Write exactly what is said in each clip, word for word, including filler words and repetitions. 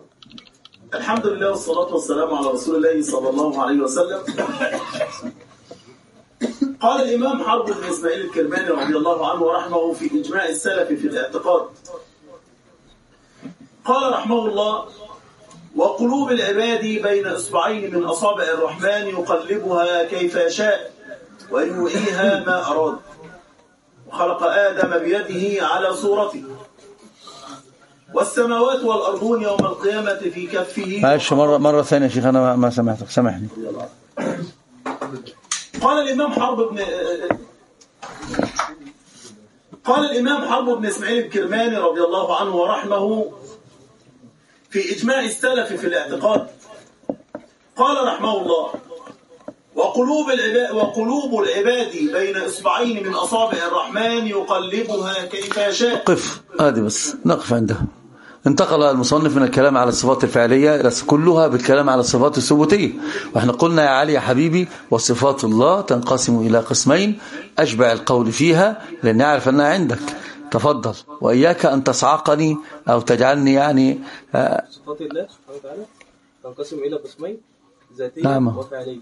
الحمد لله والصلاة والسلام على رسول الله صلى الله عليه وسلم. قال الإمام حرب بن إسماعيل الكرماني رضي الله عنه ورحمه في إجماع السلف في الاعتقاد، قال رحمه الله: وقلوب العباد بين إصبعين من أصابع الرحمن يقلبها كيف يشاء ويوئيها ما أراد، وخلق آدم بيده على صورته، والسماوات والأرضون يوم القيامة في كفه. معلش مرة مرة ثانية يا شيخ، أنا ما سمعتك، سامحني. قال الإمام حرب بن قال الإمام حرب بن إسماعيل الكرماني رضي الله عنه ورحمه في إجماع السلف في الاعتقاد، قال رحمه الله: وقلوب العباد وقلوب العباد بين إصبعين من أصابع الرحمن يقلبها كيف يشاء. قف هذه بس، نقف عندها. انتقل المصنف من الكلام على الصفات الفعلية إلى كلها بالكلام على الصفات الثبوتية. واحنا قلنا يا علي يا حبيبي: وصفات الله تنقسم إلى قسمين، أشبع القول فيها لأن أعرف أنها عندك. تفضل، وإياك أن تصعقني أو تجعلني يعني آه صفات الله سبحانه وتعالى تنقسم إلى قسمين، ذاتية نعم. وفعلية.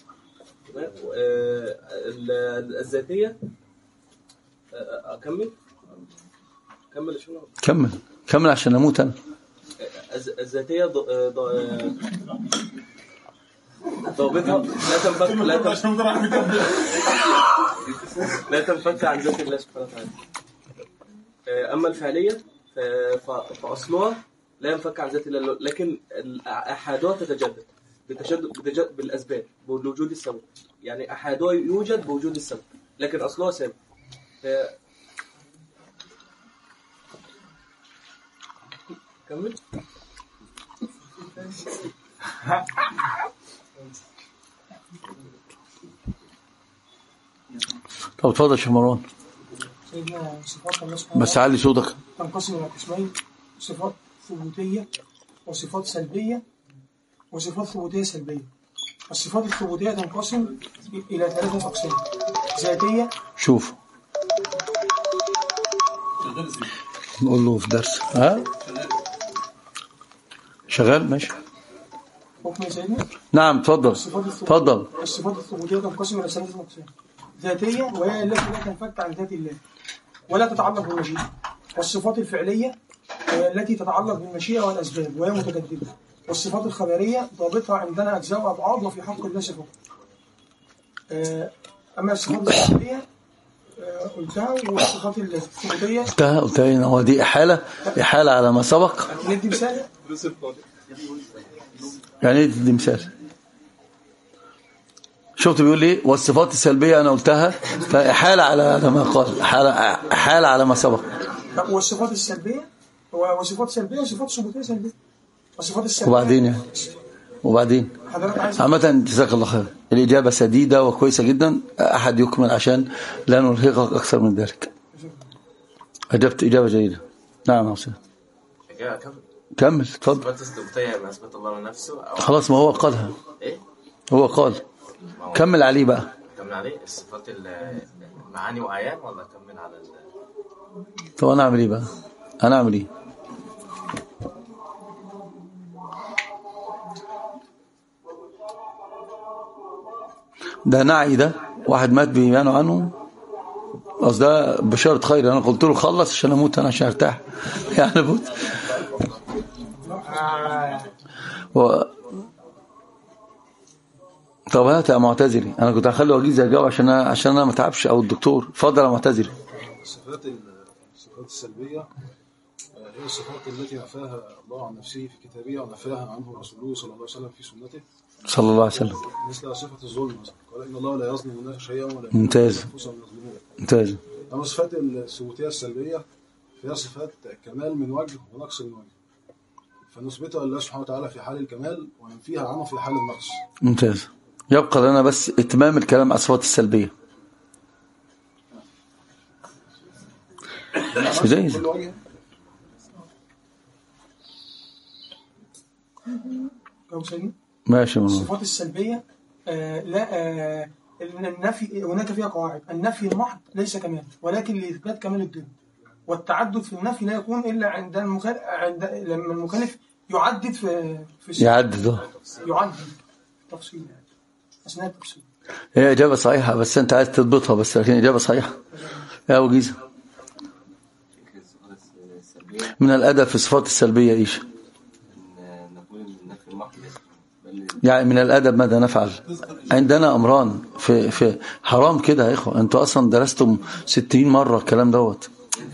آه الذاتية آه أكمل كمل شنو كمل كمل عشان أموت أنا. الذاتية ضابطها لا تنفك لا تنفك لا تنفك عن ذات الله سبحانه وتعالى. أما الفعلية فأصلها لا ينفك عن ذات الله، لكن أحادها تتجدد بتجدد بتجدد بالأسباب بوجود السبب، يعني أحادها يوجد بوجود السبب لكن أصلها ثابت. كمل. طب اتفضل يا شيخ مروان. بس علي صوتك. تنقسم الى قسمين: صفات ثبوتيه وصفات سلبيه وصفات ثبوتيه سلبيه. الصفات الثبوتيه تنقسم الى ثلاثه اقسام: ذاتيه. شوف نقول له في درس ها شغال ماشي. حكم سيدنا. نعم تفضل تفضل. الصفات الثبوتيه تنقسم الى ثلاثه اقسام: ذاتيه وهي التي لا تنفك عن ذات الله ولا تتعلق بالمشيئه، والصفات الفعليه التي تتعلق بالمشيئه والاسباب وهي متجدده، والصفات الخبريه ضابطها عندنا اجزاء وابعاد وفي حق الله صفات. اما الصفات الفعليه قلتها، والصفات الثبوتيه قلتها قلتها هو دي احاله احاله على ما سبق. ندي مثال. يعني ايه تدي مثال؟ شفت بيقول لي والصفات السلبيه انا قلتها، فاحاله على ما قال، احاله احاله على ما سبق. والصفات السلبيه وصفات سلبيه وصفات ثبوتيه سلبيه. والصفات السلبيه وبعدين يعني وبعدين عامه جزاك الله خير. الاجابه سديده وكويسه جدا. احد يكمل عشان لا نرهقك اكثر من ذلك. اجبت اجابه جيده. نعم يا حسين. كمل اتفضل. صفات الثبوتيه ما اثبت الله لنفسه أو خلاص ما هو قالها. ايه هو قال. كمل عليه بقى. كمل عليه الصفات المعاني وايات ولا كمل على ال... طب انا اعمل ايه بقى؟ انا اعمل ايه؟ ده نعي، ده واحد مات بيمانه عنه، قصد ده بشارة خير. انا قلت له خلص عشان اموت انا، عشان ارتاح يعني بوت. و... طب هات يا معتذري، انا كنت هخلي وجيز يجاوب عشان أنا... عشان انا ما اتعبش، او الدكتور. اتفضل يا معتذري. الصفات الصفات السلبيه هي الصفات التي نفاها الله عن نفسه في كتابه ونفاها عنه رسوله صلى الله عليه وسلم في سنته صلى الله عليه وسلم، مثل صفه الظلم مثلا، قال ان الله لا يظلم الناس شيئا ولا ممتاز ممتاز. اما الصفات الثبوتيه السلبيه فهي صفات كمال من وجه ونقص من وجه، فنثبتها لله سبحانه وتعالى في حال الكمال وننفيها عنه في حال النقص. ممتاز. يبقى لنا بس اتمام الكلام على الصفات السلبيه. جيد. ماشي. الصفات السلبيه آه لا آه النفي هناك فيها قواعد. النفي المحض ليس كمال، ولكن لاثبات كمال الدين، والتعدد في النفي لا يكون الا عند المخالف، عند لما المخالف يعدد في في يعدد اه يعدد تفصيل يعني اثناء التفصيل. هي إجابة صحيحة بس أنت عايز تضبطها بس، لكن إجابة صحيحة يا أبو جيزة. من الأدب في الصفات السلبية إيش؟ يعني من الأدب ماذا نفعل؟ عندنا أمران في في حرام كده يا إخوة. أنتوا أصلا درستم ستين مرة الكلام دوت.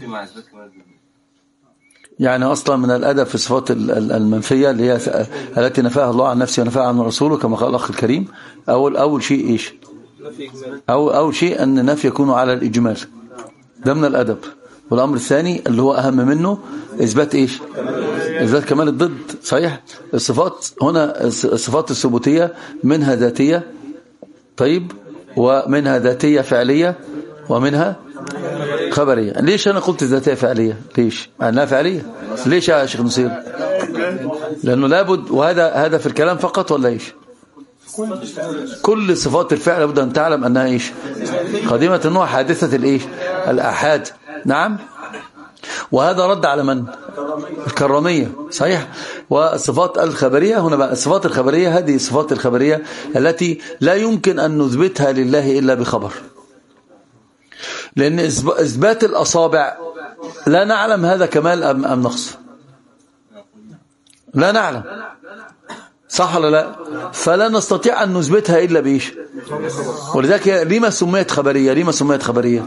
يعني أصلا من الأدب في الصفات المنفية اللي هي التي نفاها الله عن نفسه ونفاها عن رسوله كما قال الأخ الكريم. أول أول شيء إيش؟ أو أول شيء أن النفي يكون على الإجمال، ده من الأدب. والأمر الثاني اللي هو أهم منه إثبات إيش؟ إثبات كمال الضد. صحيح. الصفات هنا الصفات الثبوتية منها ذاتية، طيب، ومنها ذاتية فعلية ومنها خبرية. ليش أنا قلت ذاتية فعلية؟ ليش؟ أنها فعلية. ليش يا شيخ نصير؟ لأنه لابد، وهذا هذا في الكلام فقط ولا إيش؟ كل صفات الفعل لابد أن تعلم أنها إيش؟ قديمة النوع، حادثة الإيش؟ الأحاد. نعم. وهذا رد على من؟ الكرامية. صحيح. والصفات الخبرية هنا بقى، الصفات الخبرية هذه الصفات الخبرية التي لا يمكن أن نثبتها لله إلا بخبر، لأن إثبات الأصابع لا نعلم هذا كمال أم, أم نقص، لا نعلم، صح ولا لا؟ فلا نستطيع أن نثبتها إلا بإيش؟ ولذلك لما سميت خبرية؟ لما سميت خبرية؟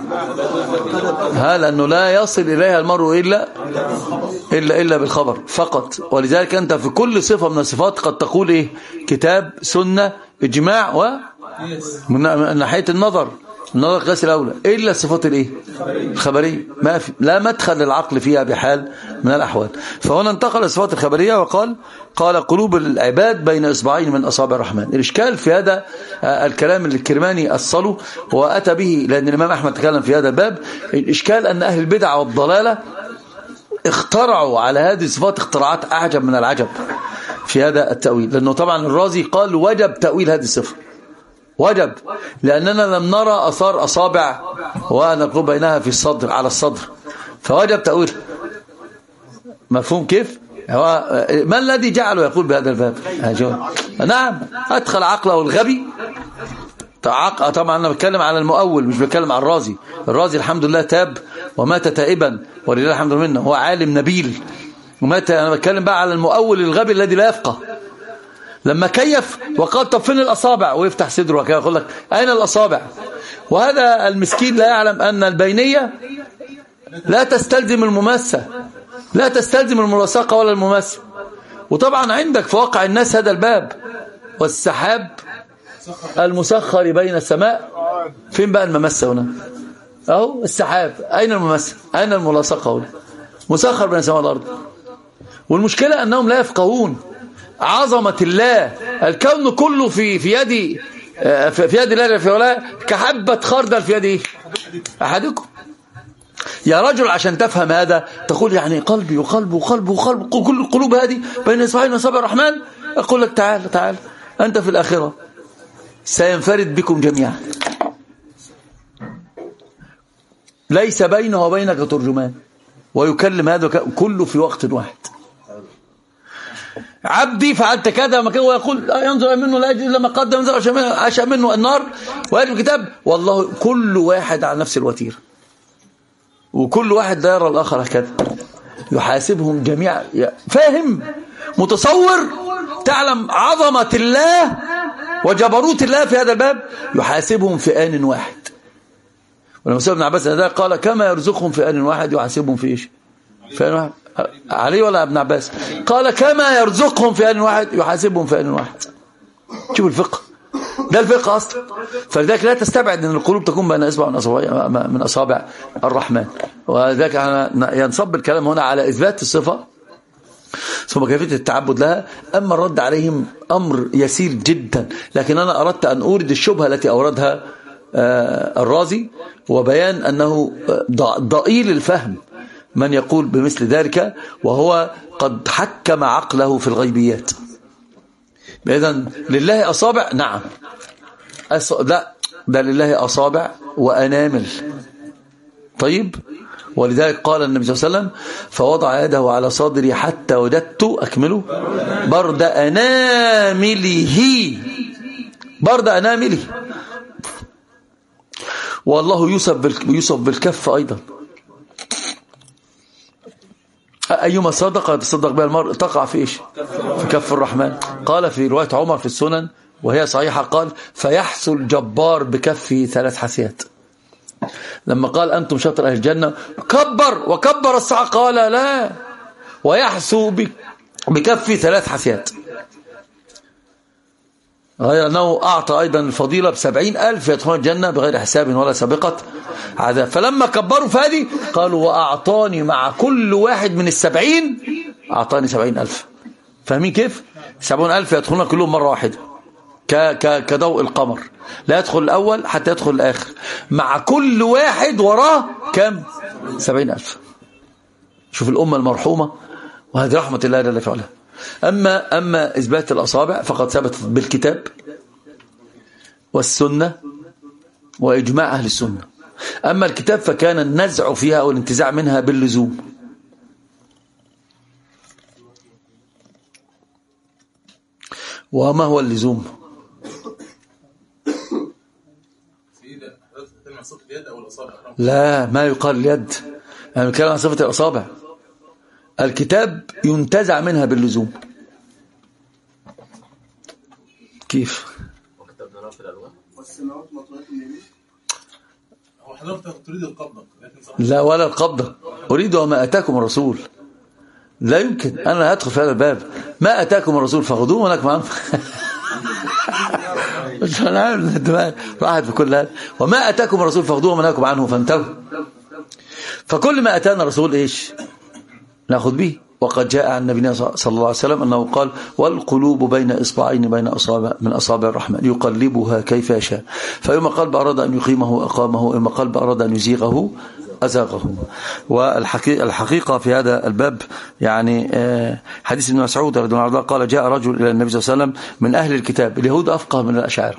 ها لأنه لا يصل إليها المرء إلا إلا إلا بالخبر فقط. ولذلك أنت في كل صفة من الصفات قد تقول إيه؟ كتاب، سنة، إجماع، و من ناحية النظر النظر قياس الأولى، إلا الصفات الإيه؟ الخبرية، ما في، لا مدخل للعقل فيها بحال من الأحوال. فهنا انتقل الصفات الخبرية وقال قال قلوب العباد بين إصبعين من أصابع الرحمن. الإشكال في هذا الكلام اللي الكرماني أصله وأتى به، لأن الإمام أحمد تكلم في هذا الباب. الإشكال أن أهل البدع والضلالة اخترعوا على هذه الصفات اختراعات أعجب من العجب في هذا التأويل. لأنه طبعا الرازي قال وجب تأويل هذه الصفة، وجب، لأننا لم نرى أثار أصابع ونقول بينها في الصدر على الصدر، فوجب تأويل. مفهوم كيف؟ هو ما الذي جعله يقول بهذا الباب؟ نعم، أدخل عقله الغبي. طبعا أنا بتكلم على المؤول مش بتكلم على الرازي. الرازي الحمد لله تاب ومات تائبا ولله الحمد لله، هو عالم نبيل ومات. أنا بتكلم بقى على المؤول الغبي الذي لا يفقه، لما كيف وقال طب فين الأصابع ويفتح صدره وكذا يقول لك أين الأصابع؟ وهذا المسكين لا يعلم أن البينية لا تستلزم المماسة، لا تستلزم الملاصقة ولا المماسة. وطبعا عندك في واقع الناس هذا الباب، والسحاب المسخر بين السماء، فين بقى المماسة هنا؟ أهو السحاب، أين المماسة؟ أين الملاصقة هنا؟ مسخر بين السماء والأرض. والمشكلة أنهم لا يفقهون عظمة الله. الكون كله في في يد في يد الله في ولا كحبة خردل في يد أحدكم. يا رجل عشان تفهم هذا تقول يعني قلبي وقلبي وقلبي وقلبي كل القلوب هذه بين إصبعين من أصابع الرحمن. أقول لك تعال تعال أنت في الآخرة سينفرد بكم جميعا، ليس بينه وبينك ترجمان، ويكلم هذا كله في وقت واحد. عبدي فعلت كذا ويقول ينظر منه لا يجد لما قدم ينظر عشاء منه النار ويجب الكتاب. والله كل واحد على نفس الوتيره، وكل واحد لا يرى الآخر هكذا، يحاسبهم جميعا. فاهم؟ متصور؟ تعلم عظمة الله وجبروت الله في هذا الباب. يحاسبهم في آن واحد. ولما سئل ابن عباس هذا قال كما يرزقهم في آن واحد يحاسبهم في إيش؟ في آن واحد. علي ولا ابن عباس؟ قال كما يرزقهم في آن واحد يحاسبهم في آن واحد. شوف الفقه، ده الفقه أصلا. فلذلك لا تستبعد أن القلوب تكون بين إصبع من أصابع الرحمن. وذلك ينصب الكلام هنا على إثبات الصفة ثم كيفية التعبد لها. أما الرد عليهم أمر يسير جدا، لكن أنا أردت أن أورد الشبهة التي أوردها الرازي، وبيان أنه ضئيل الفهم من يقول بمثل ذلك وهو قد حكم عقله في الغيبيات. إذن لله أصابع؟ نعم. أص... لا، ده لله أصابع وأنامل، طيب، ولذلك قال النبي صلى الله عليه وسلم فوضع يده على صدري حتى وجدت أكمله برد أنامله برد أنامله. والله يوصف يوصف بالكف أيضا. أيما صدقة تصدق بها المرء تقع في إيش؟ في كف الرحمن. قال في رواية عمر في السنن وهي صحيحة قال فيحسو الجبار بكفه ثلاث حسيات. لما قال أنتم شطر أهل الجنة كبر وكبر الساعة قال لا ويحسو بكفه ثلاث حسيات، غير أنه أعطى أيضا الفضيلة بسبعين ألف يدخلون الجنة بغير حساب ولا سابقة عذاب. فلما كبروا فادي قالوا وأعطاني مع كل واحد من السبعين أعطاني سبعين ألف. فاهمين كيف؟ سبعون ألف يدخلون كلهم مرة واحدة كضوء القمر، لا يدخل الأول حتى يدخل الآخر، مع كل واحد وراه كم؟ سبعين ألف. شوف الأمة المرحومة، وهذه رحمة الله جل وعلا. أما, أما إثبات الأصابع فقد ثبتت بالكتاب والسنة وإجماع أهل السنة. أما الكتاب فكان النزع فيها أو الانتزاع منها باللزوم. وما هو اللزوم؟ لا، ما يقال اليد، يعني بنتكلم عن صفة الأصابع. الكتاب ينتزع منها باللزوم. كيف؟ هو حضرتك تريد القبضة؟ لا ولا القبضة، أريد وما أتاكم الرسول. لا يمكن أنا أدخل في هذا الباب. ما أتاكم الرسول فخذوه ولك معهم. مش أنا عارف الدماغ راحت في كل هذا. وما أتاكم الرسول فخذوه ونهاكم عنه فانتهوا. فكل ما أتانا الرسول إيش نأخذ به. وقد جاء عن النبي صلى الله عليه وسلم أنه قال والقلوب بين إصبعين بين أصابع من أصابع الرحمن يقلبها كيف يشاء، فيوم قلب أراد أن يقيمه أقامه، ويوم قلب أراد أن يزيغه أزاغه. والحقيقة في هذا الباب يعني حديث ابن مسعود رضي الله عنه قال جاء رجل إلى النبي صلى الله عليه وسلم من أهل الكتاب. اليهود أفقه من الأشاعرة،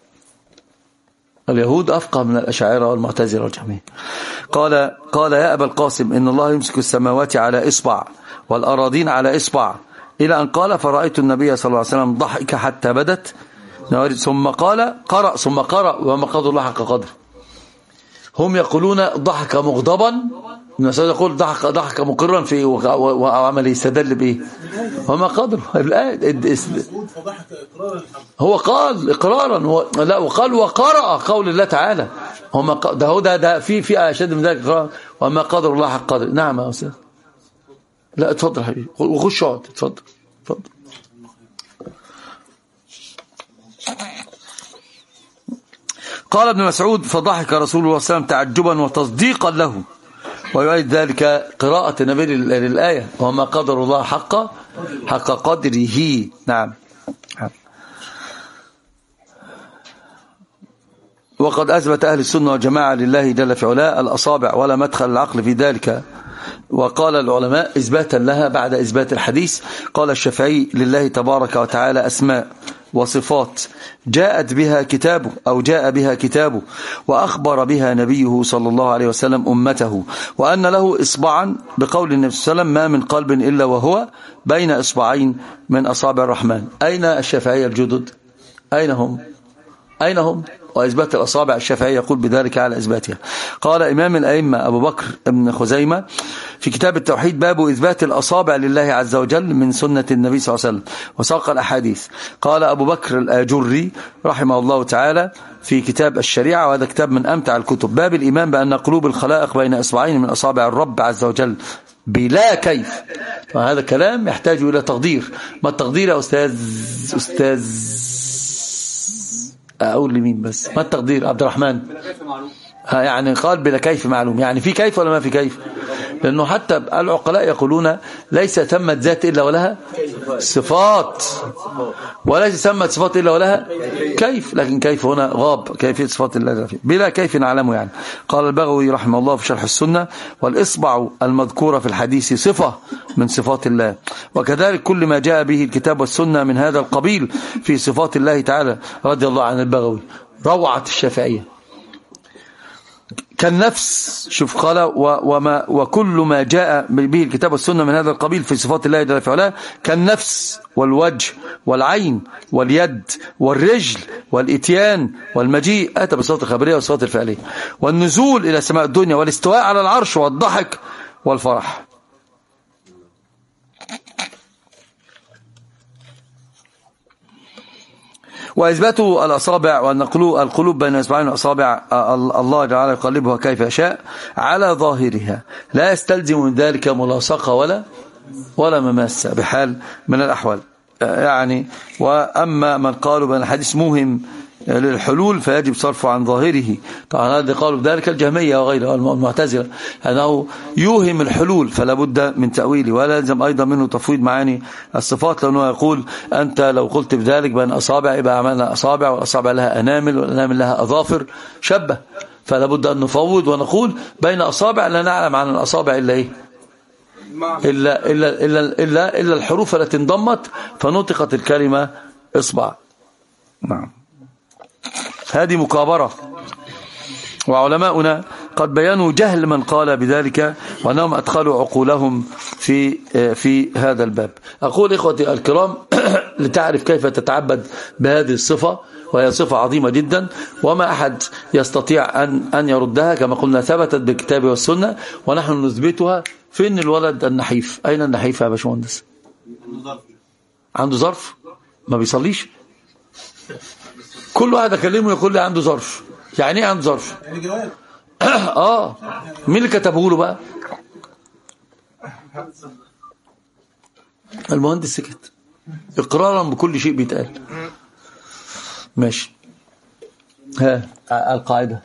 اليهود أفقه من الأشاعرة والمعتزلة والجهمية. قال قال يا أبا القاسم إن الله يمسك السماوات على إصبع والأراضين على إصبع، إلى أن قال فرأيت النبي صلى الله عليه وسلم ضحك حتى بدت ثم قال قرأ ثم قرأ وما قدر الله حق قدر. هم يقولون ضحك مغضبا، ابن مسعود يقول ضحك ضحك مقرا في وعمل يستدل به وما قدر الآية. هو قال إقرارا و... لا وقال وقرأ قول الله تعالى هم ق... ده هو ده, ده في في أشد من ذلك إقرار وما قدر الله حق قدر. نعم يا أستاذ. لا اتفضل حبيبي وخش اقعد اتفضل اتفضل. قال ابن مسعود فضحك رسول الله صلى الله عليه وسلم تعجبا وتصديقا له، ويؤيد ذلك قراءة النبي للآية وما قدر الله حق حق قدره. نعم. وقد أثبت أهل السنة والجماعة لله جل في علاه الأصابع ولا مدخل العقل في ذلك. وقال العلماء إثباتا لها بعد إثبات الحديث قال الشافعي لله تبارك وتعالى أسماء وصفات جاءت بها كتابه أو جاء بها كتابه وأخبر بها نبيه صلى الله عليه وسلم أمته، وأن له إصبعا بقول النبي صلى الله عليه وسلم ما من قلب إلا وهو بين إصبعين من أصابع الرحمن. أين الشافعية الجدد؟ أين هم؟ أين هم؟ وإثبات الأصابع الشافعي يقول بذلك على إثباتها. قال إمام الأئمة أبو بكر ابن خزيمة في كتاب التوحيد باب إثبات الأصابع لله عز وجل من سنة النبي صلى الله عليه وسلم وساق الأحاديث. قال أبو بكر الآجري رحمه الله تعالى في كتاب الشريعة، وهذا كتاب من أمتع الكتب، باب الإيمان بأن قلوب الخلائق بين إصبعين من أصابع الرب عز وجل بلا كيف. وهذا كلام يحتاج إلى تقدير. ما التقدير يا أستاذ أستاذ أقول لمين بس؟ ما التقدير عبد الرحمن؟ يعني قال بلا كيف معلوم، يعني في كيف ولا ما في كيف؟ لأنه حتى العقلاء يقولون ليس ثمة ذات إلا ولها صفات، وليس ثمة صفات إلا ولها كيف، لكن كيف هنا غاب، كيفية صفات الله بلا كيف نعلمه. يعني قال البغوي رحمه الله في شرح السنة والإصبع المذكورة في الحديث صفة من صفات الله، وكذلك كل ما جاء به الكتاب والسنة من هذا القبيل في صفات الله تعالى. رضي الله عن البغوي. روعة الشافعية كالنفس. شوف قال وما وكل ما جاء به الكتاب والسنة من هذا القبيل في صفات الله جل وعلا كالنفس والوجه والعين واليد والرجل والإتيان والمجيء أتى بالصفات الخبرية والصفات الفعلية، والنزول إلى سماء الدنيا والاستواء على العرش والضحك والفرح. وإثبات الأصابع وأن القلوب بين إصبعين الأصابع الله تعالى يقلبها كيف يشاء على ظاهرها لا يستلزم من ذلك ملاصقة ولا ولا مماسة بحال من الأحوال يعني. وأما من قالوا بأن الحديث موهم للحلول فيجب صرفه عن ظاهره. طبعا هذا قالوا بذلك الجهمية وغيرها المعتزلة أنه يوهم الحلول فلا بد من تأويله، ولا يلزم أيضا منه تفويض معاني الصفات، لأنه يقول أنت لو قلت بذلك بأن أصابع يبقى عملنا أصابع والأصابع لها أنامل والأنامل لها أظافر شبه، فلا بد أن نفوض ونقول بين أصابع لا نعلم عن الأصابع إلا إيه إلا, إلا, إلا, إلا, إلا الحروف التي انضمت فنطقت الكلمة إصبع. نعم، هذه مكابرة. وعلماؤنا قد بيانوا جهل من قال بذلك وأنهم أدخلوا عقولهم في في هذا الباب. أقول إخوتي الكرام لتعرف كيف تتعبد بهذه الصفة، وهي صفة عظيمة جدا وما أحد يستطيع أن أن يردها كما قلنا، ثبتت بالكتاب والسنة ونحن نثبتها. فين الولد النحيف؟ أين النحيف يا باشمهندس؟ عنده ظرف ما بيصليش. كل واحد اكلمه يقول لي عنده ظرف. يعني ايه عنده ظرف؟ يعني جواب. اه مين اللي كتبه له بقى؟ المهندس سكت اقرارا بكل شيء بيتقال. ماشي. ها القاعده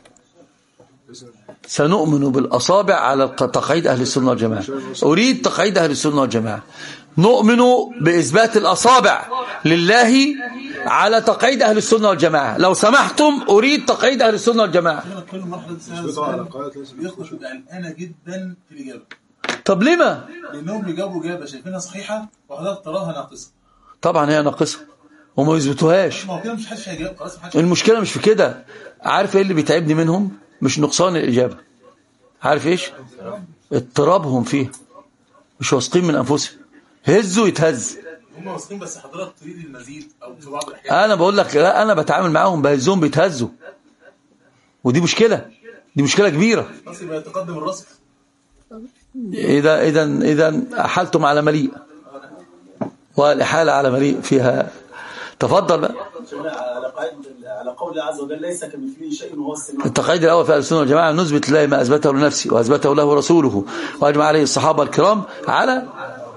سنؤمن بالاصابع على تقعيد اهل السنه والجماعه. اريد تقعيد اهل السنه والجماعه. نؤمن بإثبات الأصابع لله على تقعيد أهل السنة والجماعة. لو سمحتم أريد تقعيد أهل السنة والجماعة. كل مرحلة بيخلص قلقانة جدا في الإجابة. طب لما؟ لأنهم بيجاوبوا إجابة شايفينها صحيحة وحضرتك تراها ناقصة. طبعا هي ناقصة وما يثبتوهاش. ما هو كده مش حدش هيجاوب خلاص. المشكلة مش في كده. عارف ايه اللي بيتعبني منهم؟ مش نقصان الإجابة. عارف ايش؟ اضطرابهم فيه. مش واثقين من أنفسهم. هزوا يتهز. هم واثقين بس حضرتك تريد المزيد او في بعض الاحيان. انا بقول لك لا، انا بتعامل معاهم بهزهم بيتهزوا، ودي مشكله، دي مشكله كبيره. بس يبقى يتقدم الرصد. اذا اذا اذا احلتم على مليء والاحاله على مليء فيها. تفضل بقى. على قول الله عز وجل ليس كمثله شيء وهو السميع. التقعيد الاول في اهل السنه والجماعه نثبت لله ما اثبته لنفسه واثبته له رسوله واجمع عليه الصحابه الكرام على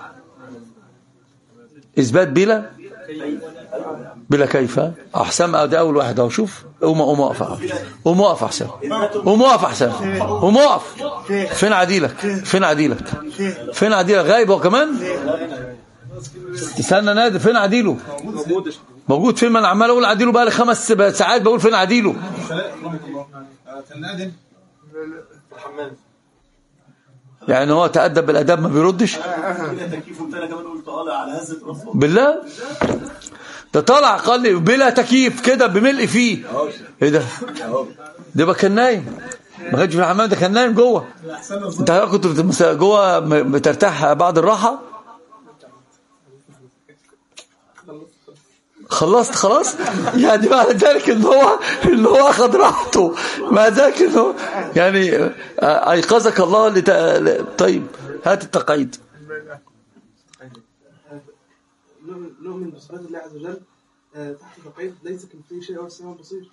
إثبات بلا بلا كيف. أحسن أدي أول واحد أهو. شوف قوم قوم اقف قوم اقف أحسن قوم اقف أحسن قوم اقف. فين عديلك؟ فين عديلك؟ فين عديلك؟ غايب هو كمان؟ استنى نادي. فين عديله؟ موجود. فين؟ ما أنا عمال أقول عديله بقى لي خمس ساعات بقول فين عديله؟ يعني هو تأدب بالأداب ما بيردش بالله. ده طلع قال لي بلا تكييف كده بملء فيه. ايه ده؟ ده بقى كان نايم ما كانش في الحمام، ده كان نايم جوه. انت كنت جوه بترتاح بعد الراحه. خلصت خلاص. يعني بعد ذلك ان هو ان هو اخذ راحته مع ذلك انه يعني ايقظك الله لت... طيب هات التقعيد. نؤمن بصفات الله عز وجل تحت تقعيد ليس كمثله شيء وهو السميع البصير.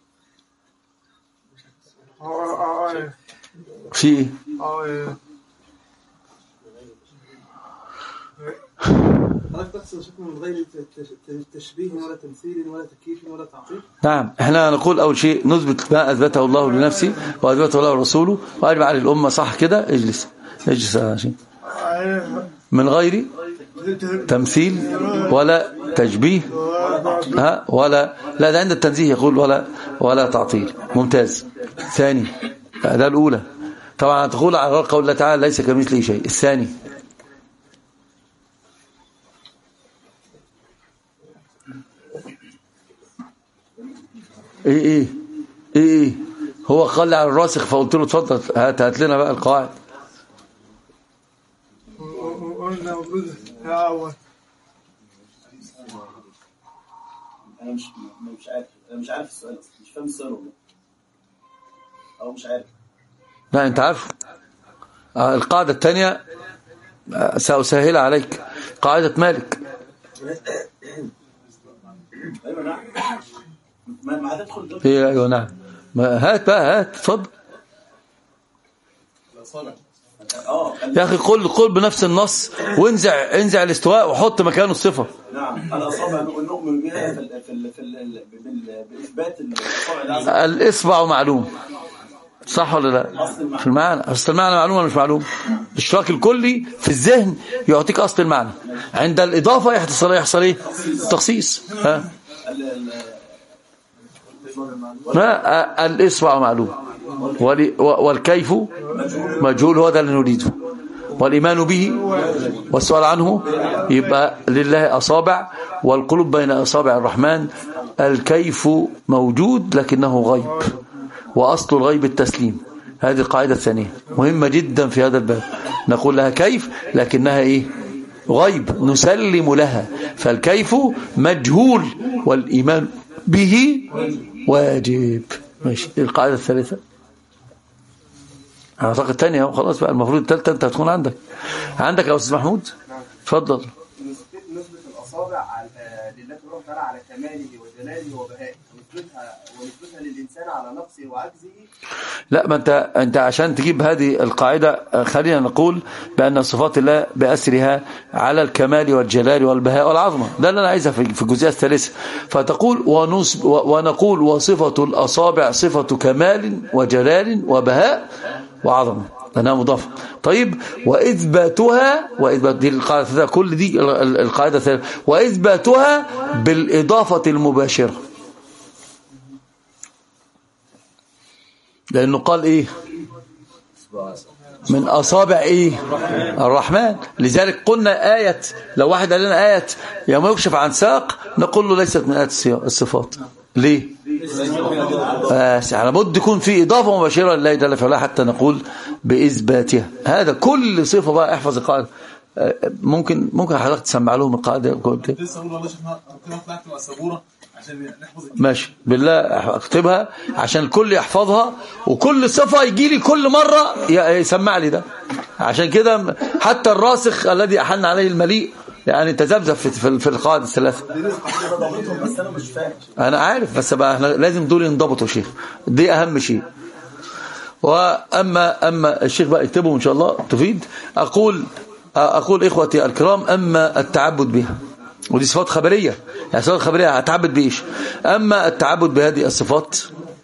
في ايه؟ حضرتك تقصد شكل من غير تشبيه ولا تمثيل ولا تكييف ولا تعطيل؟ نعم. احنا نقول اول شيء نثبت ما اثبته الله لنفسه واثبته له رسوله واجمع على الامه. صح كده؟ اجلس اجلس يا شيخ. من غير تمثيل ولا تشبيه ها ولا لا. ده عند التنزيه يقول ولا ولا تعطيل. ممتاز. ثاني ده الاولى طبعا تقول على قول الله تعالى ليس كمثله شيء. الثاني ايه ايه ايه ايه هو قال لي على الراسخ فقلت له اتفضل هات هات لنا بقى القواعد. قلنا يا أول انا مش مش عارف انا مش عارف السؤال اصلا مش فاهم السؤال والله او مش عارف. لا انت عارف القاعدة الثانية سأسهل عليك قاعدة مالك. ايوه نعم ما ما هتدخل دول. ايه ايوه نعم هات بقى هات اتفضل اه يا اخي قل قل بنفس النص وانزع انزع الاستواء وحط مكانه الصفة. نعم الاصابع نؤمن بها في ال في ال في ال باثبات الاصابع. الاصبع معلوم صح ولا لا؟ في المعنى اصل المعنى معلوم ولا مش معلوم؟ الاشتراك الكلي في الذهن يعطيك اصل المعنى، عند الاضافه يحصل يحصل ايه؟ تخصيص. ها ما الاصبع معلوم والكيف مجهول، هو ده اللي نريده. والايمان به والسؤال عنه يبقى لله اصابع والقلوب بين اصابع الرحمن. الكيف موجود لكنه غيب، وأصل الغيب التسليم. هذه القاعدة الثانية مهمة جدا في هذا الباب. نقول لها كيف لكنها إيه؟ غيب نسلم لها. فالكيف مجهول والإيمان به واجب. ماشي. القاعدة الثالثة أعتقد الثانية وخلاص بقى المفروض الثالثة أنت هتكون عندك عندك يا أستاذ محمود. تفضل. نثبت الأصابع لله سبحانه وتعالى على كماله وجلاله وبهائه، ونثبتها ونثبتها للإنسان على نقصه وعجزه. لا ما انت انت عشان تجيب هذه القاعده خلينا نقول بان صفات الله باسرها على الكمال والجلال والبهاء والعظمه. ده اللي انا عايزها في الجزئيه الثالثه. فتقول ونصب ونقول وصفه الاصابع صفه كمال وجلال وبهاء وعظمه لانها مضافه. طيب واثباتها واثبات دي القاعده كل دي القاعده الثالثه واثباتها بالاضافه المباشره، لأنه قال إيه من أصابع إيه الرحمن. لذلك قلنا آية لو واحد قال لنا آية يوم يكشف عن ساق نقول له ليست من آيات الصفات. ليه؟ بس على بد يكون في إضافة مباشرة لله جل في علاه حتى نقول بإثباتها. هذا كل صفة بقى احفظ القاعدة. ممكن ممكن حضرتك تسمع لهم القاعدة. ماشي بالله اكتبها عشان الكل يحفظها، وكل صفة يجي لي كل مرة يسمع لي ده. عشان كده حتى الراسخ الذي أحن عليه المليء يعني تذبذب في في القواعد الثلاثة. أنا عارف بس بقى احنا لازم دول ينضبطوا شيخ، دي أهم شيء. وأما أما الشيخ بقى يكتبه إن شاء الله تفيد. أقول أقول إخوتي الكرام أما التعبد بها، ودي صفات خبرية يعني صفات خبرية هتعبد بإيش. أما التعبد بهذه الصفات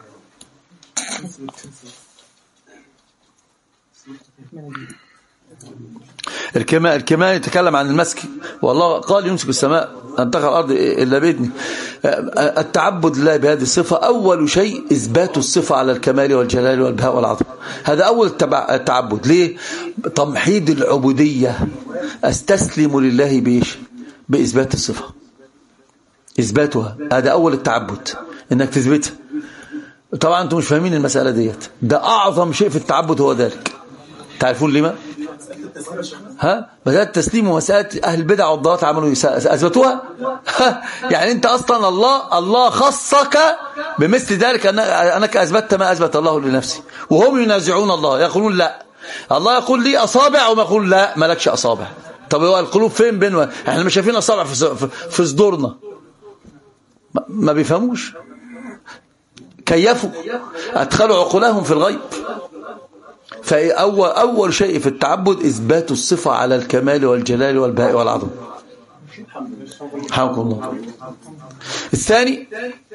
الكمال الكمال يتكلم عن المسك، والله قال يمسك السماء أن تقع الأرض إلا بإذنه. التعبد لله بهذه الصفة أول شيء إثبات الصفة على الكمال والجلال والبهاء والعظمة. هذا أول التعبد. ليه؟ تمحيد العبودية، أستسلم لله بإيش؟ بإثبات الصفة، إثباتها. هذا أول التعبد إنك تثبتها. طبعا أنتم مش فاهمين المسألة ديت، ده أعظم شيء في التعبد هو ذلك. تعرفون لما؟ ها بدأت التسليم ومسألة أهل البدع والضلالات عملوا أثبتوها. يعني أنت أصلا الله الله خصك بمثل ذلك أنك أثبتت ما أثبت الله لنفسه، وهم ينازعون الله يقولون لا الله يقول لي أصابع وما يقول لا مالكش أصابع. طب هو القلوب فين بينهم؟ احنا مش شايفين أصابع في في صدورنا. ما بيفهموش، كيفوا أدخلوا عقولهم في الغيب. فأول أول شيء في التعبد إثبات الصفة على الكمال والجلال والبهاء والعظمة. حمكم الله. الثاني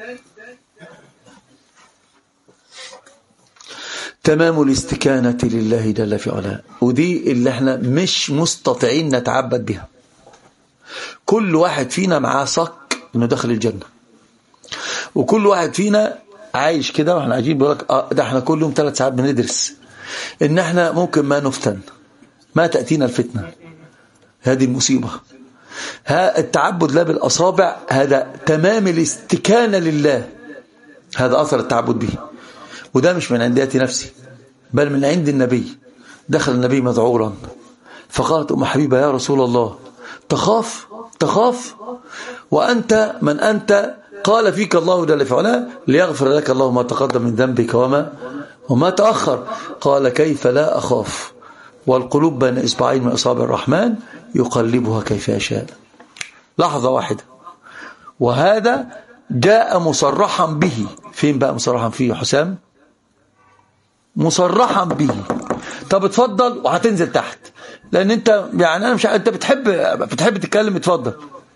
تمام الاستكانة لله جل في علاه، ودي اللي احنا مش مستطيعين نتعبد بها. كل واحد فينا معاه صك انه دخل الجنة، وكل واحد فينا عايش كده واحنا عايشين بيقول لك اه ده احنا كل يوم ثلاث ساعات بندرس ان احنا ممكن ما نفتن، ما تأتينا الفتنة. هذه المصيبة. ها التعبد لا بالأصابع هذا تمام الاستكانة لله، هذا أثر التعبد به. وده مش من عندية نفسي بل من عند النبي. دخل النبي مذعورا فقالت أم حبيبة يا رسول الله تخاف تخاف وأنت من أنت؟ قال فيك الله جل في علاه ليغفر لك الله ما تقدم من ذنبك وما وما تأخر. قال كيف لا أخاف والقلوب بين إصبعين من أصابع الرحمن يقلبها كيف يشاء. لحظة واحدة. وهذا جاء مصرحا به. فين بقى مصرحا فيه حسام؟ مصرحا به. طب اتفضل وهتنزل تحت لأن أنت يعني أنا مش أنت بتحب بتحب تتكلم. اتفضل.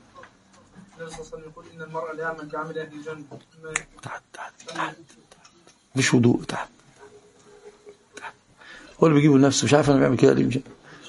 يقول إن المرأة لا يعمل كعمل أهل الجنة. تحت تحت تحت مش وضوء. تحت تحت هو اللي بيجيبه لنفسه مش عارف أنا بعمل كده ليه. مش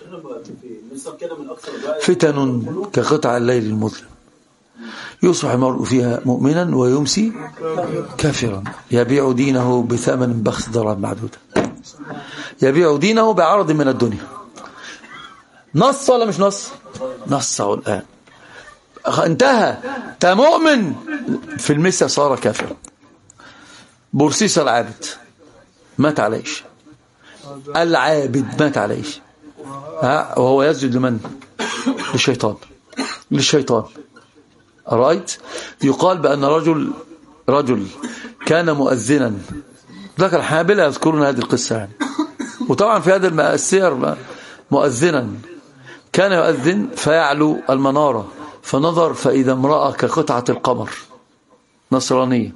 فتن كقطع الليل المظلم يصبح المرء فيها مؤمنا ويمسي كافرا يبيع دينه بثمن بخس درهم معدودة. يبيع دينه بعرض من الدنيا. نص ولا مش نص؟ نصه الآن انتهى. مؤمن في المسا صار كافرا. بورسيس العابد مات عليش. العابد مات عليش وهو يسجد لمن؟ للشيطان. للشيطان. رأيت؟ يقال بأن رجل رجل كان مؤذنا. ذكر الحنابلة يذكرون هذه القصة يعني. وطبعا في هذا السير مؤذنا كان يؤذن فيعلو المنارة فنظر فإذا امرأة كقطعة القمر نصرانية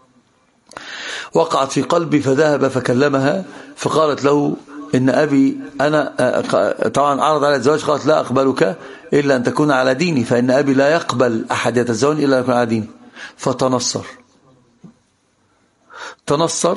وقعت في قلبي فذهب فكلمها فقالت له إن أبي أنا طبعا عرض على الزواج. قالت لا أقبلك إلا أن تكون على ديني فإن أبي لا يقبل أحد يتزوج إلا أن يكون على ديني. فتنصر تنصر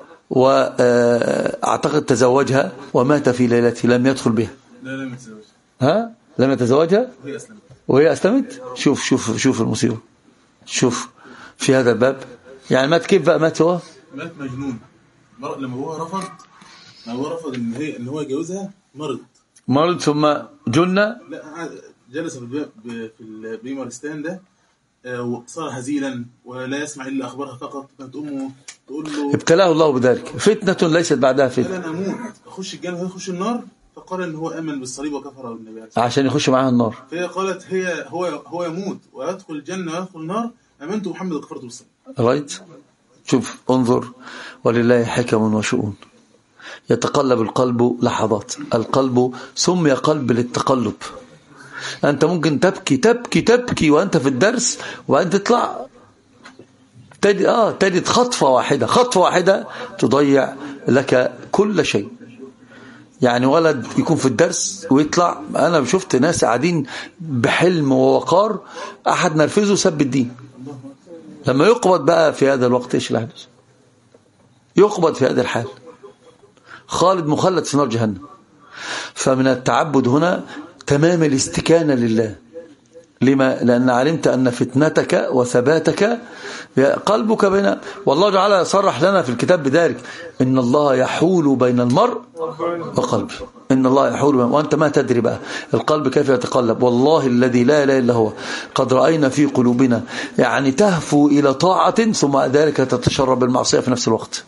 وأعتقد تزوجها ومات في ليلته. لم يدخل بها. لا لم يتزوجها. ها لم يتزوجها وهي أسلمت. وهي أسلمت. شوف شوف شوف المصيبة. شوف في هذا الباب يعني مات كيف بقى؟ مات هو مات مجنون. لما هو رفض لما هو رفض ان هي ان هو يجوزها مرض مرض ثم جنة. لا جلس في في البيمارستان ده وصار هزيلا ولا يسمع الا اخبارها فقط. كانت امه تقول له ابتلاه الله بذلك فتنة ليست بعدها فتنة. قال انا اموت اخش الجنه ويخش النار. فقال ان هو امن بالصليب وكفر بالنبي عشان يخش معاها النار. فهي قالت هي هو هو يموت ويدخل الجنه ويدخل النار امنت محمد وكفرت بالصليب. رايت. شوف انظر ولله حكم وشؤون. يتقلب القلب لحظات. القلب سمي قلب للتقلب. أنت ممكن تبكي تبكي تبكي وأنت في الدرس وأنت تطلع تجد آه تجد خطفة واحدة خطفة واحدة تضيع لك كل شيء. يعني ولد يكون في الدرس ويطلع. أنا شفت ناس قاعدين بحلم ووقار أحد نرفزه سب الدين. لما يقبض بقى في هذا الوقت إيش اللي يحدث؟ يقبض في هذا الحال خالد مخلد في نار جهنم. فمن التعبد هنا تمام الاستكانة لله. لما؟ لأن علمت أن فتنتك وثباتك قلبك بين. والله تعالى صرح لنا في الكتاب بذلك إن الله يحول بين المرء وقلبه. إن الله يحول بين. وأنت ما تدري بقى القلب كيف يتقلب. والله الذي لا إله إلا هو قد رأينا في قلوبنا يعني تهفو إلى طاعة ثم ذلك تتشرب المعصية في نفس الوقت.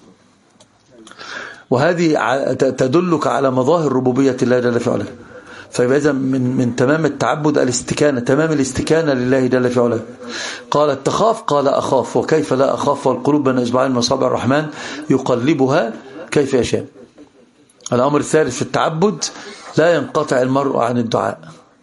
وهذه تدلك على مظاهر ربوبية الله جل في علاه. فإذا من من تمام التعبد الاستكانة. تمام الاستكانة لله جل في علاه. قال تخاف قال أخاف وكيف لا أخاف والقلوب بين إصبعين من أصابع الرحمن يقلبها كيف يشاء. الأمر الثالث في التعبد لا ينقطع المرء عن الدعاء.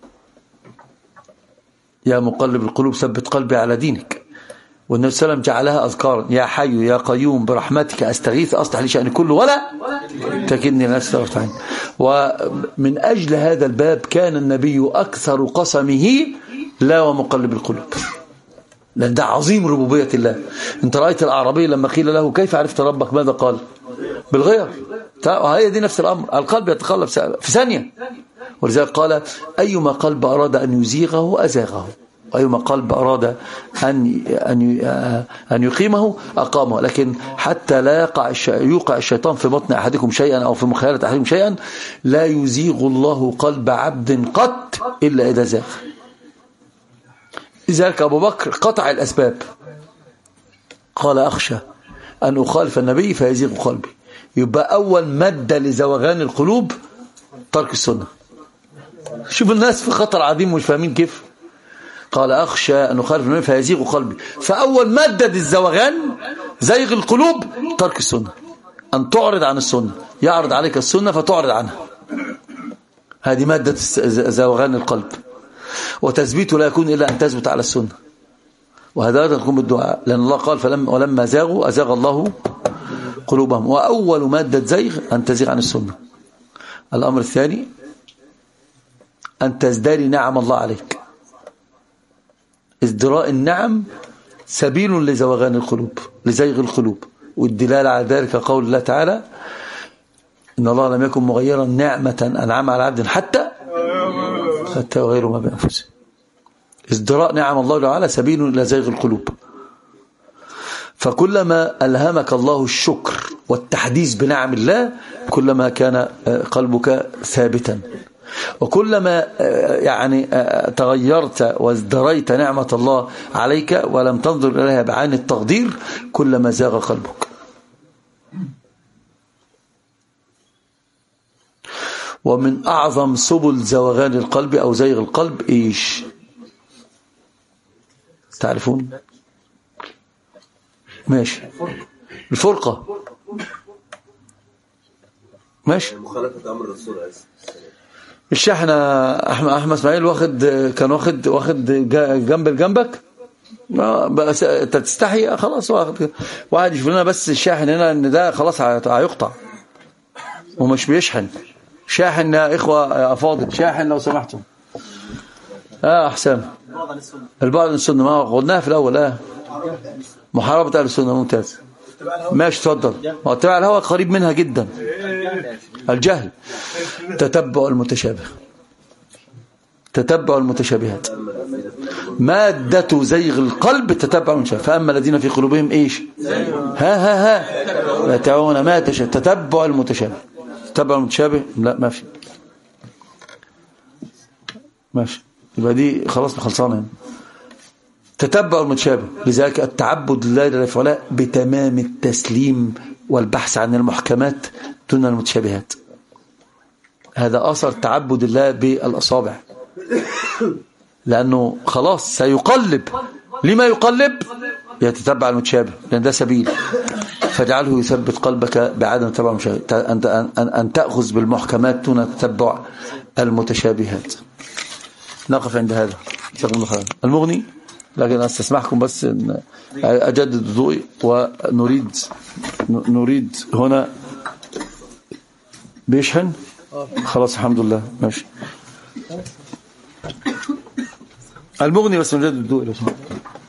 يا مقلب القلوب ثبت قلبي على دينك. والنبي صلى الله عليه وسلم جعلها أذكارا. يا حي يا قيوم برحمتك أستغيث أصلح لي شأني كله ولا تكلني لنفسي طرفة عين. ومن أجل هذا الباب كان النبي أكثر قسمه لا ومقلب القلوب. لأن ده عظيم ربوبية الله. أنت رأيت الأعرابي لما قيل له كيف عرفت ربك ماذا قال؟ بالغير. وهي دي نفس الأمر. القلب يتقلب في ثانية. ولذلك قال أيما قلب أراد أن يزيغه أزاغه أيما قلب أراد أن أن أن يقيمه أقامه. لكن حتى لا يقع يوقع الشيطان في بطن أحدكم شيئا أو في مخيلة أحدكم شيئا لا يزيغ الله قلب عبد قط إلا إذا زاغ. لذلك أبو بكر قطع الأسباب. قال أخشى أن أخالف النبي فيزيغ قلبي. يبقى أول مادة لزوغان القلوب ترك السنة. شوف الناس في خطر عظيم مش فاهمين كيف. قال أخشى أن أخالف النبي فيزيغ قلبي، فأول مادة للزوغان زيغ القلوب ترك السنة، أن تعرض عن السنة، يعرض عليك السنة فتعرض عنها. هذه مادة زوغان القلب. وتثبيته لا يكون إلا أن تثبت على السنة، وهذا تكون بالدعاء، لأن الله قال فلم ولما زاغوا أزاغ الله قلوبهم. وأول مادة زيغ أن تزيغ عن السنة. الأمر الثاني أن تزدري نعم الله عليك. ازدراء النعم سبيل لزوغان القلوب، لزيغ القلوب. والدلالة على ذلك قول الله تعالى إن الله لم يكن مغيرا نعمة أنعم على عبد حتى حتى يغيروا ما بأنفسهم. ازدراء نعم الله تعالى سبيل إلى زيغ القلوب. فكلما ألهمك الله الشكر والتحديث بنعم الله كلما كان قلبك ثابتا، وكلما يعني تغيرت وازدريت نعمة الله عليك ولم تنظر إليها بعين التقدير كلما زاغ قلبك. ومن أعظم سبل زوغان القلب أو زيغ القلب إيش تعرفون؟ ماشي، الفرقة. ماشي، مخالفة أمر الرسول. الشحنة أحمد أحمد إسماعيل واخد كان واخد واخد جنب جنبك بس أنت تستحي خلاص. واخد واحد يشوف لنا بس الشاحن هنا إن ده خلاص هيقطع ومش بيشحن. شاحن يا إخوة أفاضل، شاحن لو سمحتم. آه حسام البعض عن السنة ما قلناها في الأول. آه محاربة أهل السنة ممتاز. ماشي تفضل. واتباع الهوى قريب منها جدا. الجهل، تتبع المتشابه، تتبع المتشابهات. مادة زيغ القلب تتبع المتشابه. فأما الذين في قلوبهم إيش ها ها ها يتبعون ما تشابه. تتبع المتشابه. تتبع المتشابه لا ما في. ماشي يبقى دي خلاص خلصانه. تتبع المتشابه. لذلك التعبد لله جل وعلا بتمام التسليم والبحث عن المحكمات دون المتشابهات. هذا أثر تعبد الله بالأصابع، لأنه خلاص سيقلب. لما يقلب؟ يتتبع المتشابه، لأن ده سبيل. فاجعله يثبت قلبك بعدم تتبع المتشابه، أن تأخذ بالمحكمات دون تتبع المتشابهات. نقف عند هذا. المغني، لكن أستسمحكم بس أن أجدد ضوئي، ونريد نريد هنا بيشحن خلاص الحمد لله. ماشي المغني بس نجدد ضوئي لو سمحت.